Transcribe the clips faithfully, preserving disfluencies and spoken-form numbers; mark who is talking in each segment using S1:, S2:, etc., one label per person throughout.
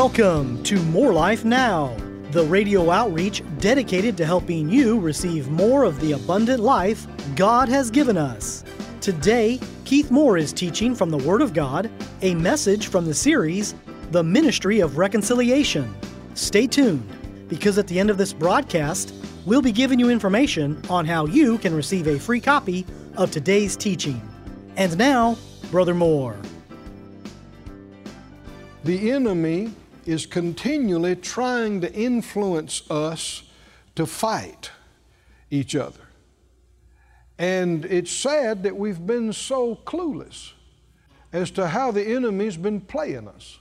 S1: Welcome to More Life Now, the radio outreach dedicated to helping you receive more of the abundant life God has given us. Today, Keith Moore is teaching from the Word of God, a message from the series, The Ministry of Reconciliation. Stay tuned, because at the end of this broadcast, we'll be giving you information on how you can receive a free copy of today's teaching. And now, Brother Moore.
S2: The enemy is continually trying to influence us to fight each other. And it's sad that we've been so clueless as to how the enemy's been playing us.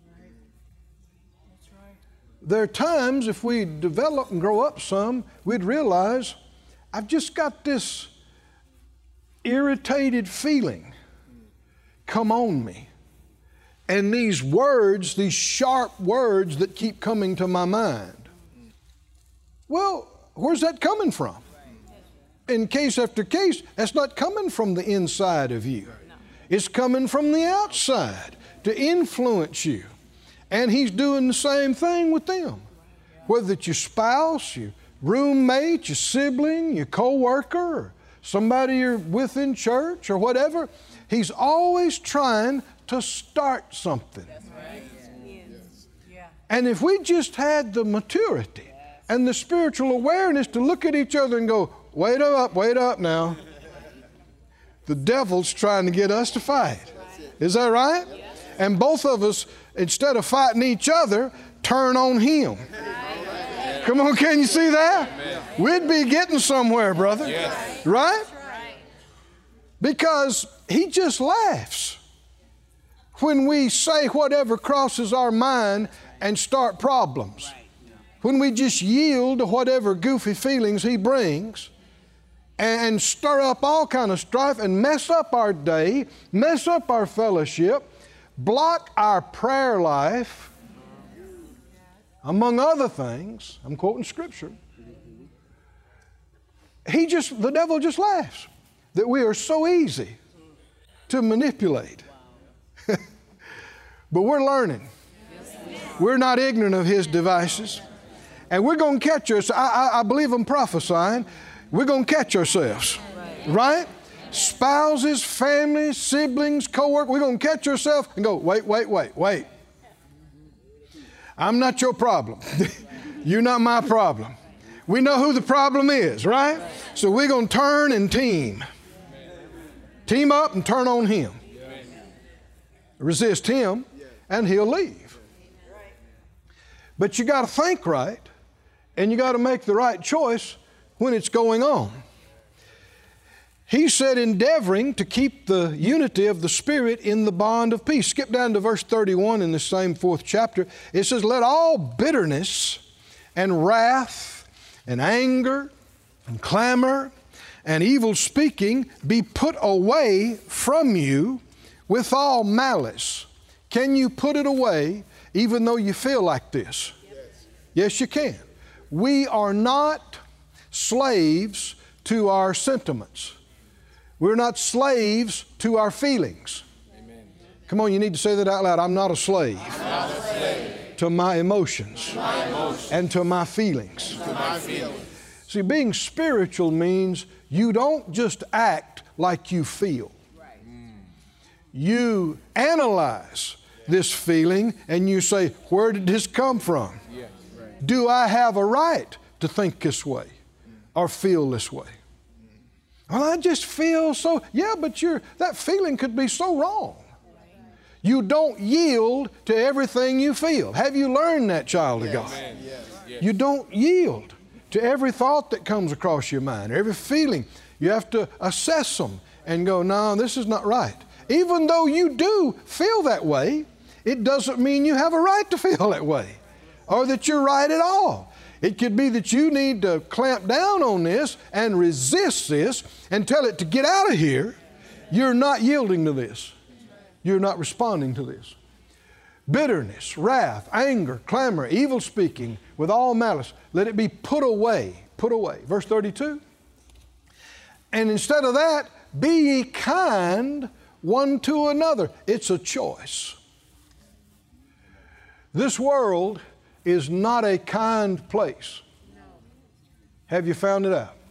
S2: There are times, if we develop and grow up some, we'd realize, I've just got this irritated feeling come on me. And these words, these sharp words that keep coming to my mind. Well, where's that coming from? In case after case, that's not coming from the inside of you. It's coming from the outside to influence you. And he's doing the same thing with them. Whether it's your spouse, your roommate, your sibling, your co-worker, or somebody you're with in church or whatever, he's always trying to start something. That's right. Yes. Yeah. And if we just had the maturity and the spiritual awareness to look at each other and go, wait up, wait up now. The devil's trying to get us to fight. Is that right? Yeah. And both of us, instead of fighting each other, turn on him. Right. Come on, can you see that? Amen. We'd be getting somewhere, brother. Yes. Right? Because he just laughs when we say whatever crosses our mind and start problems. When we just yield to whatever goofy feelings he brings and stir up all kind of strife and mess up our day, mess up our fellowship, block our prayer life, among other things. I'm quoting scripture. He just, the devil just laughs that we are so easy to manipulate. But we're learning. We're not ignorant of his devices. And we're going to catch us. I, I, I believe I'm prophesying. We're going to catch ourselves. Right? Spouses, families, siblings, co-workers. We're going to catch ourselves and go, wait, wait, wait, wait. I'm not your problem. You're not my problem. We know who the problem is, right? So we're going to turn and team. Team up and turn on him. Resist him, and he'll leave. But you got to think right, and you got to make the right choice when it's going on. He said, endeavoring to keep the unity of the Spirit in the bond of peace. Skip down to verse thirty-one in the same fourth chapter. It says, let all bitterness and wrath and anger and clamor and evil speaking be put away from you with all malice. Can you put it away even though you feel like this? Yes, yes you can. We are not slaves to our sentiments. We're not slaves to our feelings. Amen. Come on, you need to say that out loud. I'm not a slave, not a slave. To my emotions, to my emotions. And to my feelings. To my feelings. See, being spiritual means you don't just act like you feel. Right. Mm. You analyze this feeling and you say, where did this come from? Yes. Right. Do I have a right to think this way or feel this way? Well, I just feel so, yeah, but you're, that feeling could be so wrong. You don't yield to everything you feel. Have you learned that, child of God? Yes. Yes. You don't yield to every thought that comes across your mind, every feeling. You have to assess them and go, no, this is not right. Even though you do feel that way, it doesn't mean you have a right to feel that way or that you're right at all. It could be that you need to clamp down on this and resist this and tell it to get out of here. You're not yielding to this. You're not responding to this. Bitterness, wrath, anger, clamor, evil speaking with all malice, let it be put away, put away. Verse thirty-two. And instead of that, be ye kind one to another. It's a choice. This world is not a kind place. Have you found it out?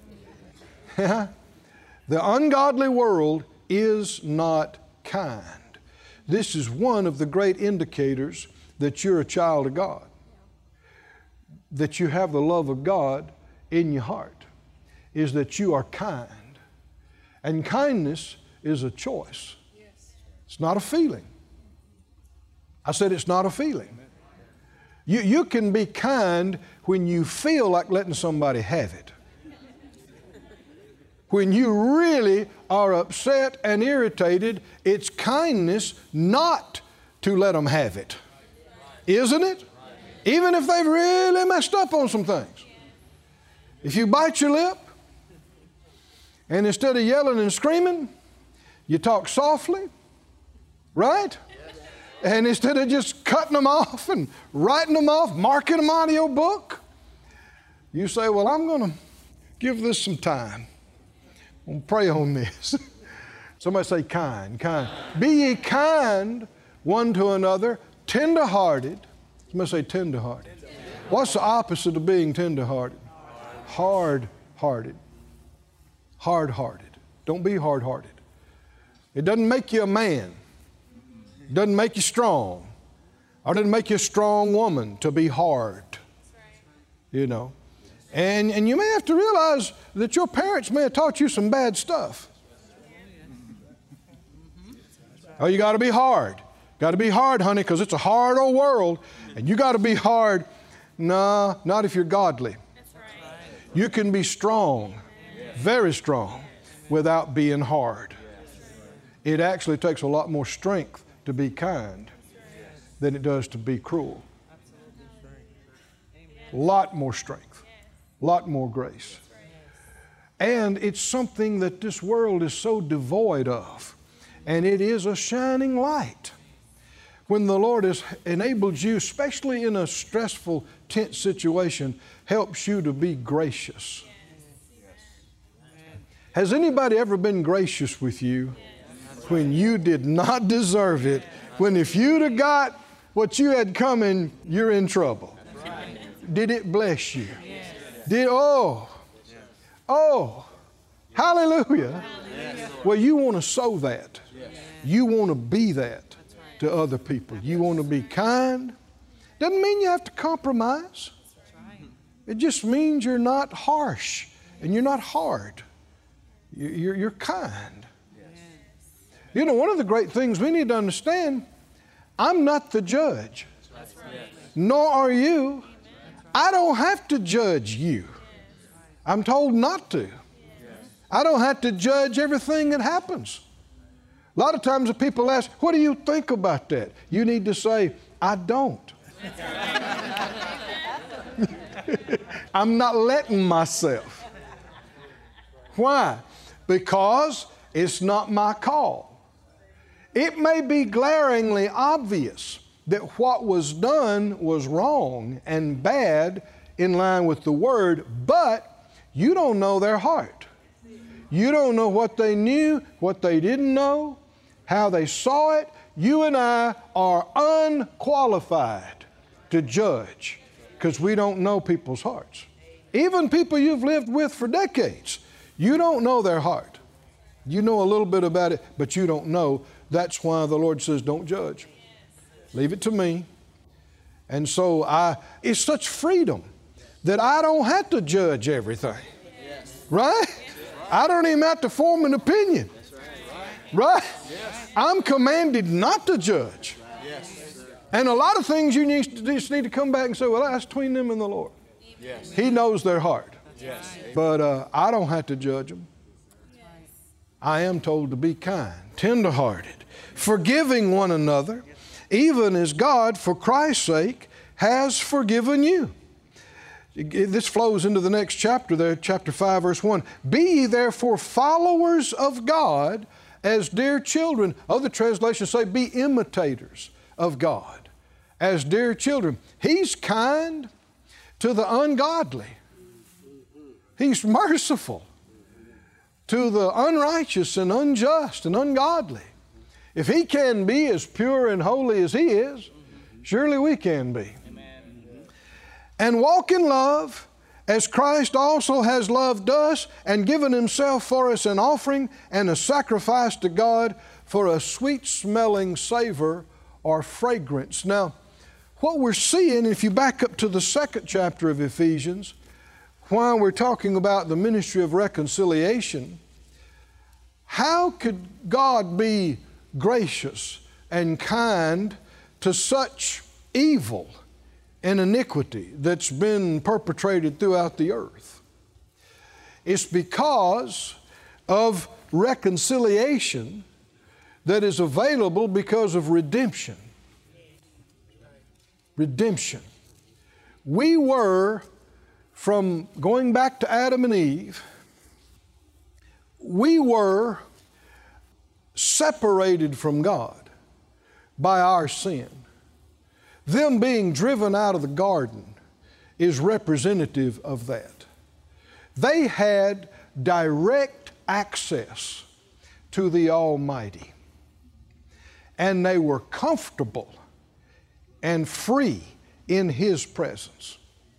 S2: The ungodly world is not kind. This is one of the great indicators that you're a child of God, that you have the love of God in your heart, is that you are kind. And kindness is a choice. It's not a feeling. I said it's not a feeling. You, you can be kind when you feel like letting somebody have it. When you really are upset and irritated, it's kindness not to let them have it. Isn't it? Even if they've really messed up on some things. If you bite your lip, and instead of yelling and screaming, you talk softly, right? And instead of just cutting them off and writing them off, marking them out of your book, you say, well, I'm going to give this some time. I'm going to pray on this. Somebody say kind, kind. Be ye kind one to another, tender-hearted. Somebody say tender-hearted. What's the opposite of being tender-hearted? Hard-hearted. Hard-hearted. Don't be hard-hearted. It doesn't make you a man. It doesn't make you strong. Or it doesn't make you a strong woman to be hard. You know. And, and you may have to realize that your parents may have taught you some bad stuff. Oh, you got to be hard. Got to be hard, honey, because it's a hard old world. And you got to be hard. Nah, not if you're godly. You can be strong, very strong, without being hard. It actually takes a lot more strength to be kind than it does to be cruel. A lot more strength, a lot more grace. And it's something that this world is so devoid of. And it is a shining light. When the Lord has enabled you, especially in a stressful, tense situation, helps you to be gracious. Has anybody ever been gracious with you when you did not deserve it? When if you'd have got what you had coming, you're in trouble. Did it bless you? Did, oh, oh, hallelujah. Well, you want to sow that. You want to be that to other people. You want to be kind. Doesn't mean you have to compromise. It just means you're not harsh and you're not hard. You're, you're kind. You know, one of the great things we need to understand, I'm not the judge. Nor are you. I don't have to judge you. I'm told not to. I don't have to judge everything that happens. A lot of times the people ask, what do you think about that? You need to say, I don't. I'm not letting myself. Why? Because it's not my call. It may be glaringly obvious that what was done was wrong and bad in line with the Word, but you don't know their heart. You don't know what they knew, what they didn't know, how they saw it. You and I are unqualified to judge because we don't know people's hearts. Even people you've lived with for decades, you don't know their heart. You know a little bit about it, but you don't know. That's why the Lord says, don't judge. Leave it to me. And so I, it's such freedom that I don't have to judge everything. Right? I don't even have to form an opinion. Right? I'm commanded not to judge. And a lot of things you need to, just need to come back and say, well, that's between them and the Lord. He knows their heart. But uh, I don't have to judge them. I am told to be kind, tender-hearted, forgiving one another, even as God, for Christ's sake, has forgiven you. This flows into the next chapter there, chapter five, verse one. Be ye therefore followers of God as dear children. Other translations say, be imitators of God as dear children. He's kind to the ungodly. He's merciful to the unrighteous and unjust and ungodly. If He can be as pure and holy as He is, Surely we can be. Amen. And walk in love as Christ also has loved us and given himself for us an offering and a sacrifice to God for a sweet-smelling savor or fragrance. Now, what we're seeing, if you back up to the second chapter of Ephesians, while we're talking about the ministry of reconciliation, how could God be gracious and kind to such evil and iniquity that's been perpetrated throughout the earth? It's because of reconciliation that is available because of redemption. Redemption. We were, from going back to Adam and Eve, we were separated from God by our sin. Them being driven out of the garden is representative of that. They had direct access to the Almighty, and they were comfortable and free in His presence.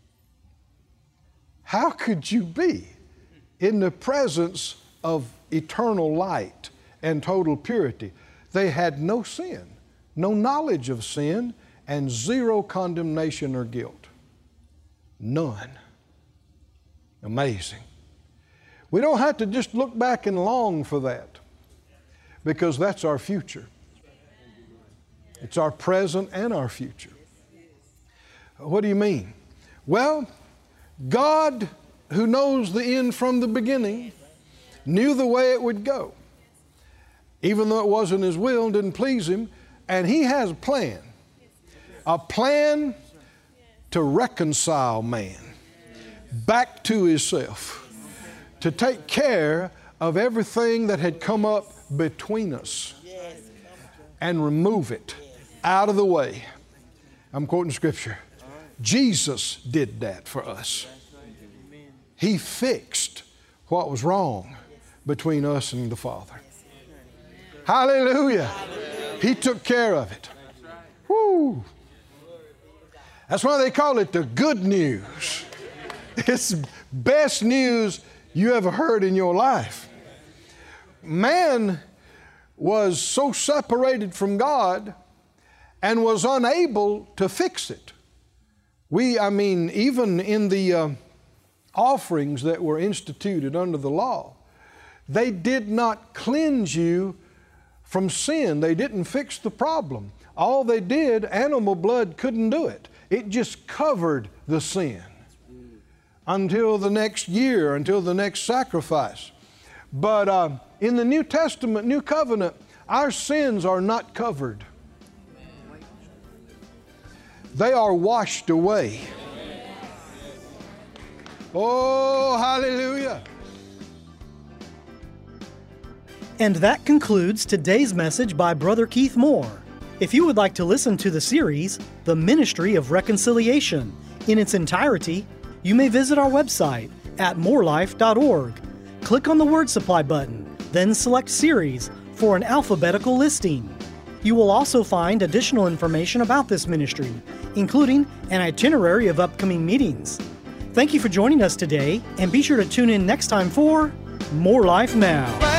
S2: How could you be in the presence of eternal light and total purity? They had no sin, no knowledge of sin, and zero condemnation or guilt. None. Amazing. We don't have to just look back and long for that, because that's our future. It's our present and our future. What do you mean? Well, God, who knows the end from the beginning, knew the way it would go. Even though it wasn't His will, didn't please Him, and He has a plan. A plan to reconcile man back to Himself, to take care of everything that had come up between us and remove it out of the way. I'm quoting Scripture. Jesus did that for us. He fixed what was wrong between us and the Father. Hallelujah. He took care of it. Woo. That's why they call it the good news. It's the best news you ever heard in your life. Man was so separated from God and was unable to fix it. We, I mean, even in the uh, offerings that were instituted under the law, they did not cleanse you from sin. They didn't fix the problem. All they did, animal blood couldn't do it. It just covered the sin until the next year, until the next sacrifice. But uh, in the New Testament, New Covenant, our sins are not covered. They are washed away. Oh, hallelujah.
S1: And that concludes today's message by Brother Keith Moore. If you would like to listen to the series, The Ministry of Reconciliation, in its entirety, you may visit our website at more life dot org. Click on the Word Supply button, then select Series for an alphabetical listing. You will also find additional information about this ministry, including an itinerary of upcoming meetings. Thank you for joining us today, and be sure to tune in next time for More Life Now.